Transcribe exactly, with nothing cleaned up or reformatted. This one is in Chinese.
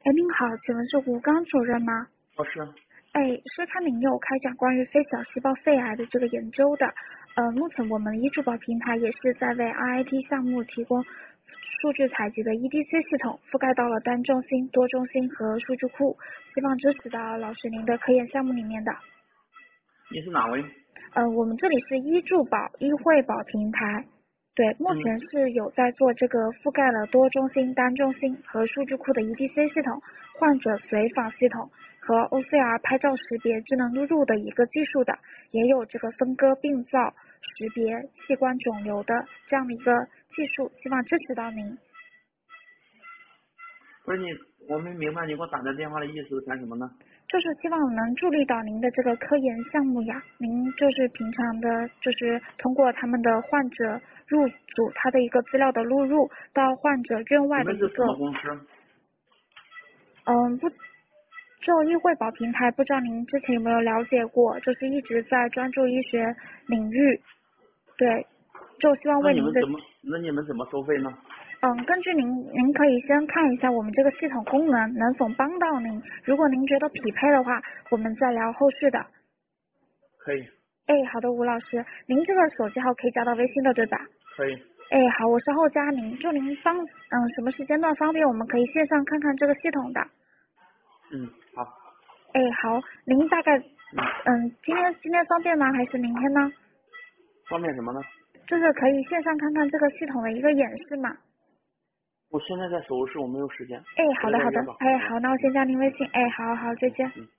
哎，您好，请问是吴刚主任吗？ 哦，是。 哎，是看您有开展关于非小细胞肺癌的这个研究的。呃，目前我们医助保平台也是在为 R I T 项目提供数据采集的 E D C 系统，覆盖到了单中心、多中心和数据库，希望支持到老师您的科研项目里面的。 你是哪位？ 呃，我们这里是医助保医惠保平台。对，目前是有在做这个覆盖了多中心、单中心和数据库的 E D C 系统、患者随访系统和 O C R 拍照识别智能录入的一个技术的，也有这个分割病灶识别器官肿瘤的这样的一个技术，希望支持到您。 不是你，我没明白你给我打这电话的意思是干什么呢？ 就是希望能助力到您的这个科研项目呀，您就是平常的，就是通过他们的患者入组他的一个资料的录入到患者院外你们是什的一个， 么公司？ 嗯，不，就医惠保平台，不知道您之前有没有了解过，就是一直在专注医学领域，对，就希望那为您的， 你们怎么？那你们怎么收费呢？ 嗯，根据您，您可以先看一下我们这个系统功能能否帮到您，如果您觉得匹配的话，我们再聊后续的。 可以。 哎，好的，吴老师，您这个手机号可以加到微信的，对吧？ 可以。 哎，好，我稍后加您，祝您方嗯什么时间段方便，我们可以线上看看这个系统的。 嗯，好。 哎，好，您大概嗯今天今天方便吗？还是明天呢？ 方便什么呢？ 就是可以线上看看这个系统的一个演示嘛。 我现在在手术室，我没有时间。 哎，好的好的， 回来再约吧。 哎好，那我先加您微信，哎，好好，再见。 嗯。